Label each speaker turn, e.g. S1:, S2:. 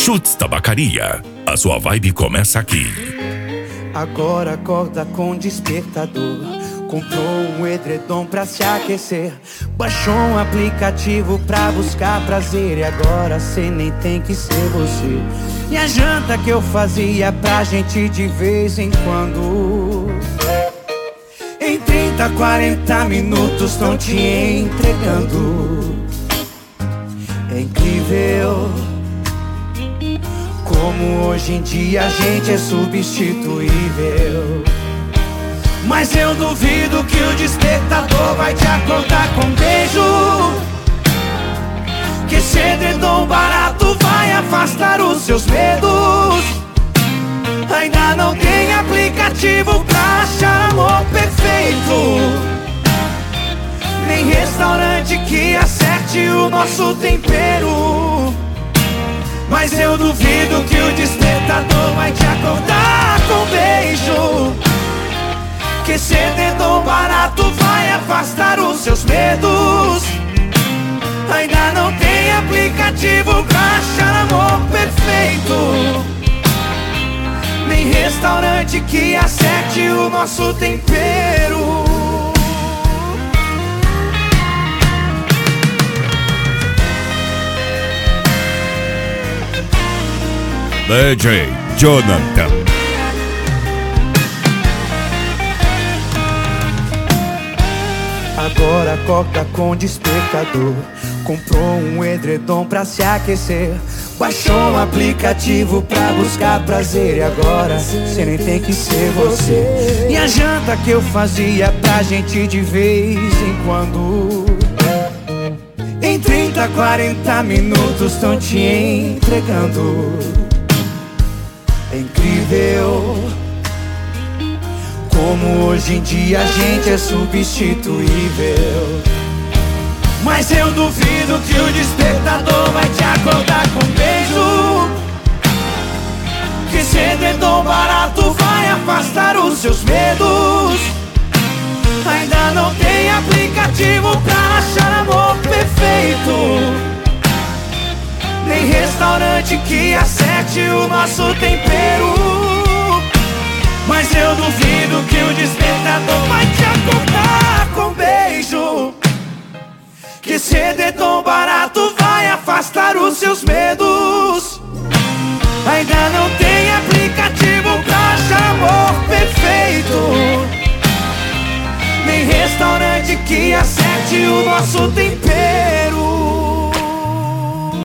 S1: Chutes Tabacaria. A sua vibe começa aqui.
S2: Agora acorda com despertador. Comprou um edredom pra se aquecer. Baixou um aplicativo pra buscar prazer. E agora cê nem tem que ser você. E a janta que eu fazia pra gente de vez em quando, em 30, 40 minutos tão te entregando. É incrível como hoje em dia a gente é substituível. Mas eu duvido que o despertador vai te acordar com um beijo, que esse edredom barato vai afastar os seus medos. Ainda não tem aplicativo pra achar amor perfeito, nem restaurante que acerte o nosso tempero. Mas eu duvido que o despertador vai te acordar com um beijo, que esse edredom barato vai afastar os seus medos. Ainda não tem aplicativo pra achar amor perfeito, nem restaurante que acerte o nosso tempero.
S1: DJ Jonathan.
S2: Agora acorda com despertador. Comprou um edredom pra se aquecer. Baixou um aplicativo pra buscar prazer. E agora cê nem tem que ser você. E a janta que eu fazia pra gente de vez em quando, em 30, 40 minutos tão te entregando. É incrível como hoje em dia a gente é substituível. Mas eu duvido que o despertador vai te acordar com um beijo, que esse edredom barato vai afastar os seus medos. Ainda não tem aplicativo pra achar amor perfeito, nem restaurante que acerte o nosso tempero. Mas eu duvido que o despertador vai te acordar com um beijo, que esse edredom barato vai afastar os seus medos. Ainda não tem aplicativo pra achar amor perfeito, nem restaurante que acerte o nosso tempero.